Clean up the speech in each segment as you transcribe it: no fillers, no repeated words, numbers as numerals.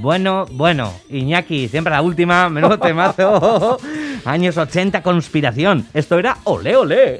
Bueno, Iñaki, siempre la última, menudo temazo. Años 80, conspiración. Esto era Olé, olé.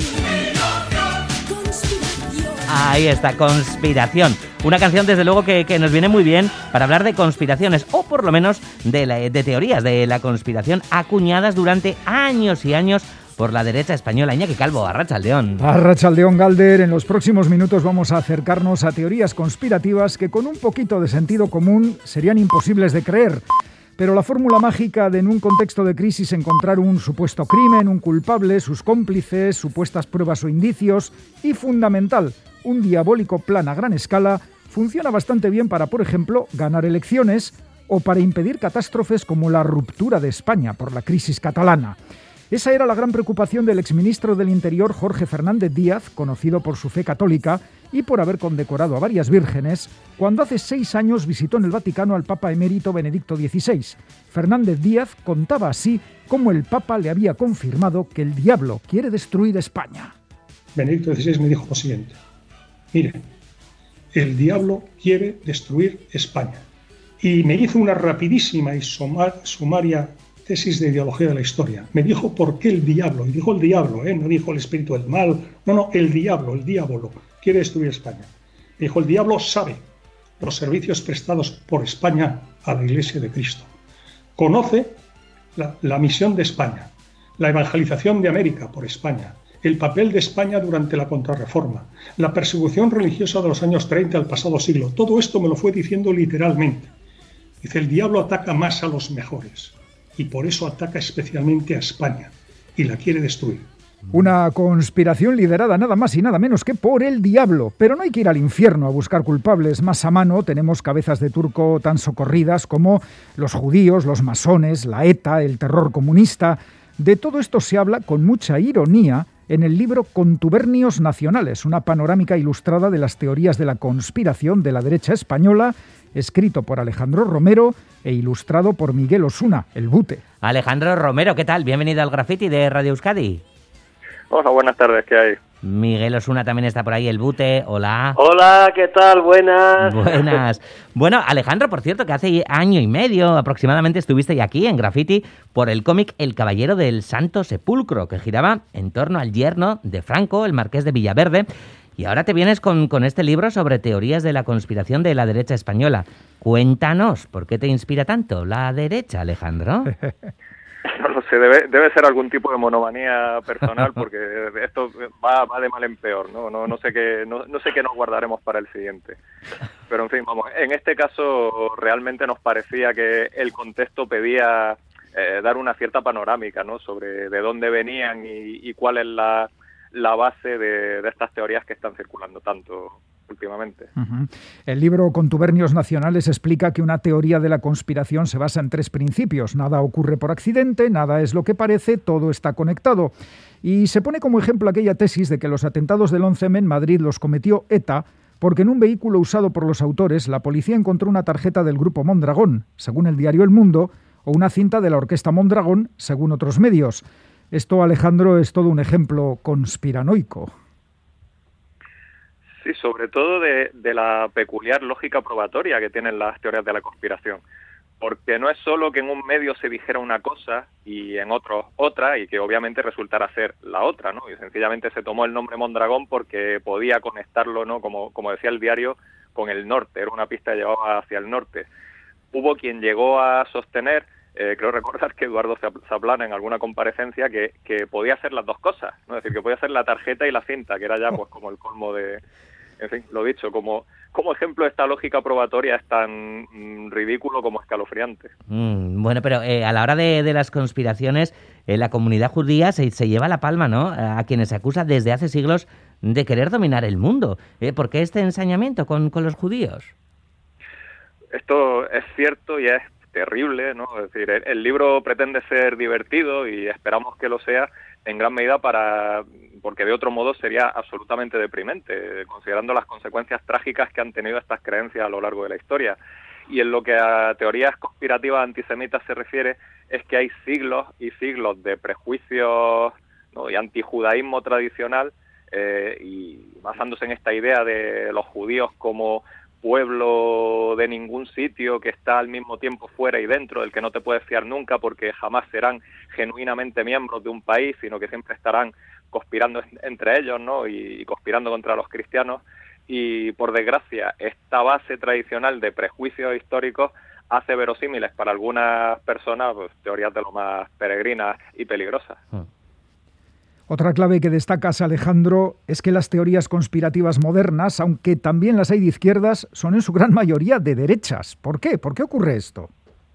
Ahí está, conspiración. Una canción, desde luego, que nos viene muy bien para hablar de conspiraciones, o por lo menos de teorías de la conspiración acuñadas durante años y años por la derecha española. Iñaki Calvo, arratsaldeón. Arratsaldeón, Galder. En los próximos minutos vamos a acercarnos a teorías conspirativas que con un poquito de sentido común serían imposibles de creer. Pero la fórmula mágica de en un contexto de crisis encontrar un supuesto crimen, un culpable, sus cómplices, supuestas pruebas o indicios y, fundamental, un diabólico plan a gran escala, funciona bastante bien para, por ejemplo, ganar elecciones o para impedir catástrofes como la ruptura de España por la crisis catalana. Esa era la gran preocupación del exministro del Interior Jorge Fernández Díaz, conocido por su fe católica y por haber condecorado a varias vírgenes, cuando hace 6 años visitó en el Vaticano al Papa emérito Benedicto XVI. Fernández Díaz contaba así cómo el Papa le había confirmado que el diablo quiere destruir España. Benedicto XVI me dijo lo siguiente: mire, el diablo quiere destruir España. Y me hizo una rapidísima y sumaria tesis de ideología de la historia. Me dijo por qué el diablo, y dijo el diablo, no dijo el espíritu del mal, no, el diablo, el diablo, quiere destruir España. Me dijo, el diablo sabe los servicios prestados por España a la Iglesia de Cristo. Conoce la misión de España, la evangelización de América por España, el papel de España durante la Contrarreforma, la persecución religiosa de los años 30 del pasado siglo. Todo esto me lo fue diciendo literalmente. Dice, el diablo ataca más a los mejores y por eso ataca especialmente a España y la quiere destruir. Una conspiración liderada nada más y nada menos que por el diablo. Pero no hay que ir al infierno a buscar culpables. Más a mano tenemos cabezas de turco tan socorridas como los judíos, los masones, la ETA, el terror comunista. De todo esto se habla con mucha ironía en el libro Contubernios Nacionales, una panorámica ilustrada de las teorías de la conspiración de la derecha española, escrito por Alejandro Romero e ilustrado por Miguel Osuna, el Bute. Alejandro Romero, ¿qué tal? Bienvenido al Graffiti de Radio Euskadi. Hola, buenas tardes, ¿qué hay? Miguel Osuna también está por ahí, el Bute, hola. Hola, ¿qué tal? Buenas. Buenas. Bueno, Alejandro, por cierto, que hace año y medio aproximadamente estuviste aquí en Graffiti por el cómic El Caballero del Santo Sepulcro, que giraba en torno al yerno de Franco, el marqués de Villaverde. Y ahora te vienes con este libro sobre teorías de la conspiración de la derecha española. Cuéntanos, ¿por qué te inspira tanto la derecha, Alejandro? No lo sé, debe ser algún tipo de monomanía personal, porque esto va de mal en peor, no sé qué nos guardaremos para el siguiente. Pero en fin, vamos, en este caso realmente nos parecía que el contexto pedía dar una cierta panorámica, ¿no?, sobre de dónde venían y cuál es la base de estas teorías que están circulando tanto últimamente. Uh-huh. El libro Contubernios Nacionales explica que una teoría de la conspiración se basa en 3 principios. Nada ocurre por accidente, nada es lo que parece, todo está conectado. Y se pone como ejemplo aquella tesis de que los atentados del 11M en Madrid los cometió ETA porque en un vehículo usado por los autores la policía encontró una tarjeta del grupo Mondragón, según el diario El Mundo, o una cinta de la orquesta Mondragón, según otros medios. Esto, Alejandro, es todo un ejemplo conspiranoico. Sí, sobre todo de la peculiar lógica probatoria que tienen las teorías de la conspiración. Porque no es solo que en un medio se dijera una cosa y en otro otra, y que obviamente resultara ser la otra, ¿no? Y sencillamente se tomó el nombre Mondragón porque podía conectarlo, ¿no?, como decía el diario, con el norte. Era una pista que llevaba hacia el norte. Hubo quien llegó a sostener, creo recordar que Eduardo Zaplana en alguna comparecencia, que podía hacer las dos cosas, ¿no? Es decir, que podía hacer la tarjeta y la cinta, que era ya pues como el colmo de... En fin, lo dicho, como ejemplo esta lógica probatoria es tan ridículo como escalofriante. Bueno, pero a la hora de las conspiraciones, la comunidad judía se lleva la palma, ¿no?, a quienes se acusa desde hace siglos de querer dominar el mundo. ¿Por qué este ensañamiento con los judíos? Esto es cierto y es terrible, ¿no? Es decir, el libro pretende ser divertido y esperamos que lo sea en gran medida porque de otro modo sería absolutamente deprimente, considerando las consecuencias trágicas que han tenido estas creencias a lo largo de la historia. Y en lo que a teorías conspirativas antisemitas se refiere, es que hay siglos y siglos de prejuicios, ¿no?, y antijudaísmo tradicional, y basándose en esta idea de los judíos como pueblo de ningún sitio que está al mismo tiempo fuera y dentro, del que no te puedes fiar nunca porque jamás serán genuinamente miembros de un país, sino que siempre estarán conspirando entre ellos, ¿no? Y conspirando contra los cristianos. Y por desgracia, esta base tradicional de prejuicios históricos hace verosímiles para algunas personas pues, teorías de lo más peregrinas y peligrosas. Otra clave que destacas, Alejandro, es que las teorías conspirativas modernas, aunque también las hay de izquierdas, son en su gran mayoría de derechas. ¿Por qué? ¿Por qué ocurre esto?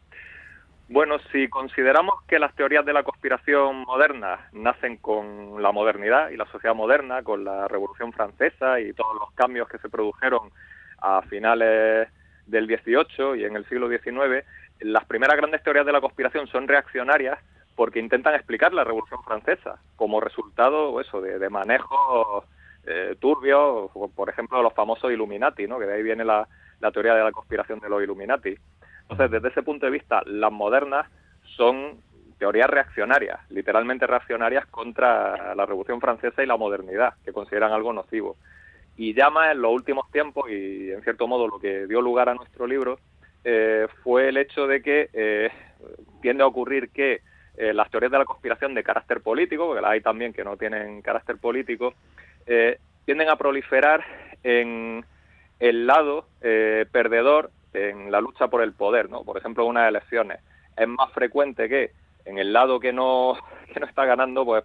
Bueno, si consideramos que las teorías de la conspiración moderna nacen con la modernidad y la sociedad moderna, con la Revolución Francesa y todos los cambios que se produjeron a finales del XVIII y en el siglo XIX, las primeras grandes teorías de la conspiración son reaccionarias porque intentan explicar la Revolución Francesa como resultado de manejos turbios, por ejemplo, los famosos Illuminati, ¿no? Que de ahí viene la teoría de la conspiración de los Illuminati. Entonces, desde ese punto de vista, las modernas son teorías reaccionarias, literalmente reaccionarias contra la Revolución Francesa y la modernidad, que consideran algo nocivo. Y ya más en los últimos tiempos, y en cierto modo lo que dio lugar a nuestro libro, fue el hecho de que tiende a ocurrir que las teorías de la conspiración de carácter político, porque las hay también que no tienen carácter político, tienden a proliferar en el lado perdedor en la lucha por el poder, ¿no? Por ejemplo, en unas elecciones. Es más frecuente que en el lado que no está ganando, pues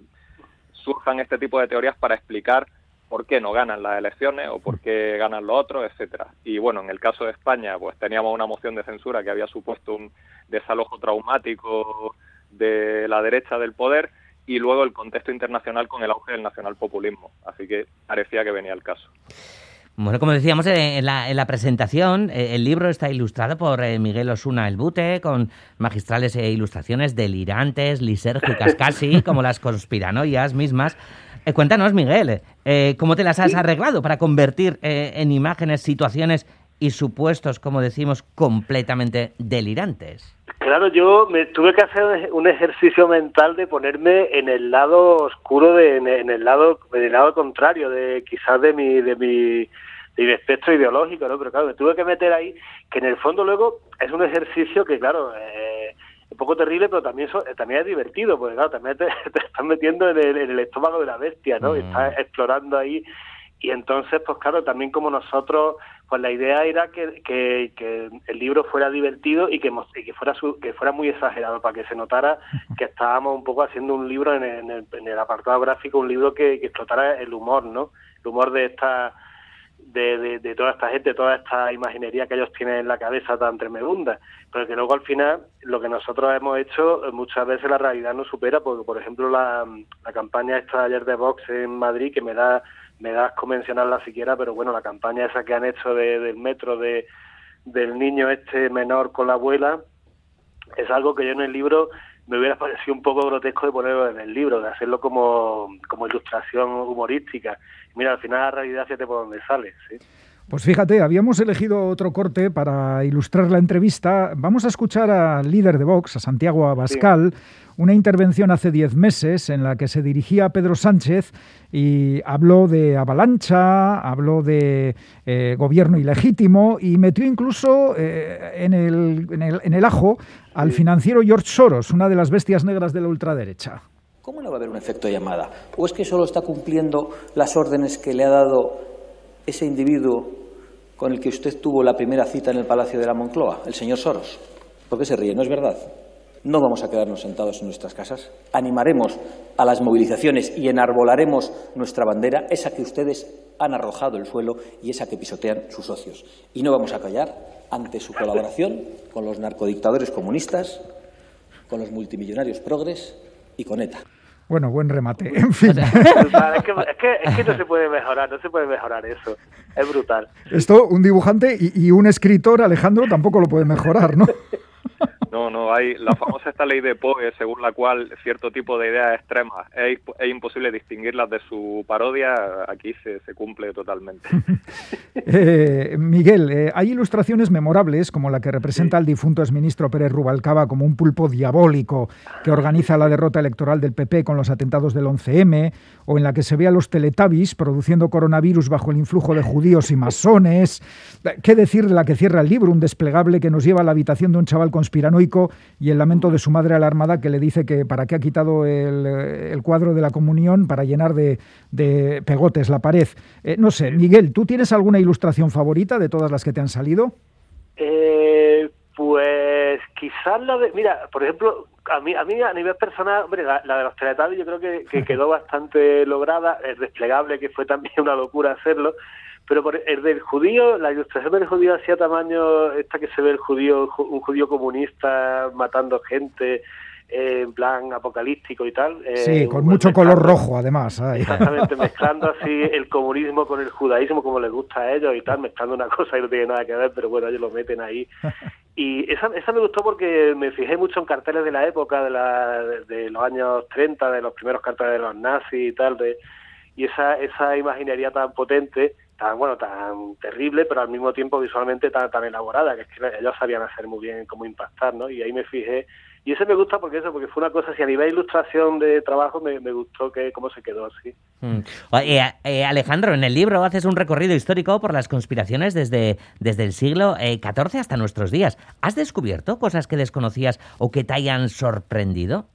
surjan este tipo de teorías para explicar por qué no ganan las elecciones o por qué ganan los otros, etcétera. Y bueno, en el caso de España, pues teníamos una moción de censura que había supuesto un desalojo traumático de la derecha del poder y luego el contexto internacional con el auge del nacionalpopulismo. Así que parecía que venía el caso. Bueno, como decíamos en la presentación, el libro está ilustrado por Miguel Osuna El Bute, con magistrales ilustraciones delirantes, lisérgicas casi, como las conspiranoias mismas. Cuéntanos, Miguel, ¿cómo te las has arreglado para convertir en imágenes, situaciones y supuestos, como decimos, completamente delirantes? Claro, yo me tuve que hacer un ejercicio mental de ponerme en el lado oscuro, en el lado contrario, quizás de mi espectro ideológico, ¿no? Pero claro, me tuve que meter ahí, que en el fondo luego es un ejercicio que, claro, es un poco terrible, pero también es divertido, porque claro, también te estás metiendo en el estómago de la bestia, ¿no? Y estás explorando ahí. Y entonces, pues claro, también como nosotros, pues la idea era que el libro fuera divertido y que fuera muy exagerado, para que se notara que estábamos un poco haciendo un libro en el apartado gráfico, un libro que explotara el humor, ¿no? El humor de toda esta gente, toda esta imaginería que ellos tienen en la cabeza tan tremenda, pero que luego al final lo que nosotros hemos hecho muchas veces la realidad nos supera, porque por ejemplo la campaña esta ayer de Vox en Madrid, que me da asco mencionarla siquiera, pero bueno, la campaña esa que han hecho del metro del niño este menor con la abuela, es algo que yo en el libro me hubiera parecido un poco grotesco de ponerlo en el libro, de hacerlo como ilustración humorística. Mira, al final la realidad fíjate por dónde sale, ¿sí? Pues fíjate, habíamos elegido otro corte para ilustrar la entrevista. Vamos a escuchar al líder de Vox, a Santiago Abascal, una intervención hace 10 meses en la que se dirigía a Pedro Sánchez y habló de avalancha, habló de gobierno ilegítimo y metió incluso en el ajo al financiero George Soros, una de las bestias negras de la ultraderecha. ¿Cómo no va a haber un efecto llamada? ¿O es que solo está cumpliendo las órdenes que le ha dado ese individuo con el que usted tuvo la primera cita en el Palacio de la Moncloa, el señor Soros? ¿Por qué se ríe? ¿No es verdad? No vamos a quedarnos sentados en nuestras casas. Animaremos a las movilizaciones y enarbolaremos nuestra bandera, esa que ustedes han arrojado al suelo y esa que pisotean sus socios. Y no vamos a callar ante su colaboración con los narcodictadores comunistas, con los multimillonarios progres y con ETA. Bueno, buen remate, en fin. Es que no se puede mejorar eso. Es brutal. Esto, un dibujante y un escritor, Alejandro, tampoco lo puede mejorar, ¿no? No, hay la famosa esta ley de Poe, según la cual cierto tipo de ideas extremas es imposible distinguirlas de su parodia, aquí se cumple totalmente. Miguel, hay ilustraciones memorables, como la que representa al difunto exministro Pérez Rubalcaba como un pulpo diabólico que organiza la derrota electoral del PP con los atentados del 11M, o en la que se ve a los Teletubbies produciendo coronavirus bajo el influjo de judíos y masones. ¿Qué decir de la que cierra el libro? Un desplegable que nos lleva a la habitación de un chaval conspiranoico y el lamento de su madre alarmada que le dice que para qué ha quitado el cuadro de la comunión para llenar de pegotes la pared. No sé, Miguel, ¿tú tienes alguna ilustración favorita de todas las que te han salido? Pues quizás la de... Mira, por ejemplo, a mí a nivel personal, hombre, la de los Teletubbies yo creo que quedó bastante lograda, el desplegable, que fue también una locura hacerlo, pero por el del judío, la ilustración del judío hacía tamaño, esta que se ve un judío comunista matando gente, en plan apocalíptico y tal. Sí, con mucho color rojo, además. Ay. Exactamente, mezclando así el comunismo con el judaísmo, como les gusta a ellos y tal, mezclando una cosa y no tiene nada que ver, pero bueno, ellos lo meten ahí. Y esa me gustó porque me fijé mucho en carteles de la época, de los años 30, de los primeros carteles de los nazis y tal, y esa imaginería tan potente, tan terrible, pero al mismo tiempo visualmente tan elaborada, que es que ellos sabían hacer muy bien cómo impactar, ¿no? Y ahí me fijé. Y ese me gusta porque fue una cosa así, a nivel de ilustración de trabajo me gustó cómo se quedó así. Alejandro, en el libro haces un recorrido histórico por las conspiraciones desde el siglo XIV hasta nuestros días. ¿Has descubierto cosas que desconocías o que te hayan sorprendido?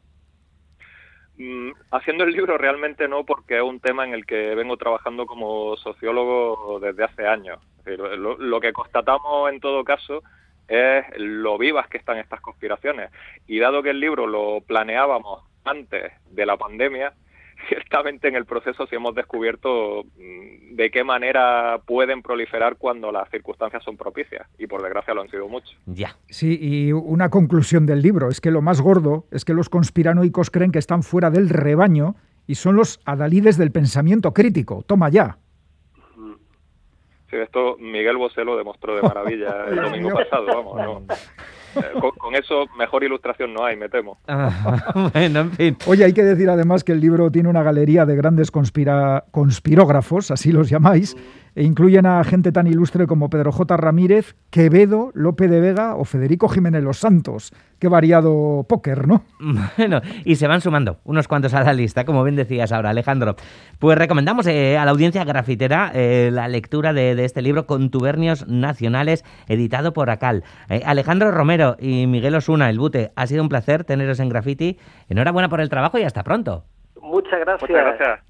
Haciendo el libro realmente no, porque es un tema en el que vengo trabajando como sociólogo desde hace años. Lo que constatamos en todo caso es lo vivas que están estas conspiraciones. Y dado que el libro lo planeábamos antes de la pandemia, ciertamente en el proceso sí hemos descubierto de qué manera pueden proliferar cuando las circunstancias son propicias, y por desgracia lo han sido mucho. Ya. Sí, y una conclusión del libro es que lo más gordo es que los conspiranoicos creen que están fuera del rebaño y son los adalides del pensamiento crítico. Toma ya. Sí, esto Miguel Bosé lo demostró de maravilla el domingo pasado, vamos, ¿no? Con eso mejor ilustración no hay, me temo. Bueno, en fin. Oye, hay que decir además que el libro tiene una galería de grandes conspirógrafos, así los llamáis, e incluyen a gente tan ilustre como Pedro J. Ramírez, Quevedo, Lope de Vega o Federico Jiménez Los Santos. Qué variado póker, ¿no? Bueno, y se van sumando unos cuantos a la lista, como bien decías ahora, Alejandro. Pues recomendamos a la audiencia grafitera la lectura de este libro, Contubernios Nacionales, editado por ACAL. Alejandro Romero y Miguel Osuna, el Bute, ha sido un placer teneros en Graffiti. Enhorabuena por el trabajo y hasta pronto. Muchas gracias. Muchas gracias.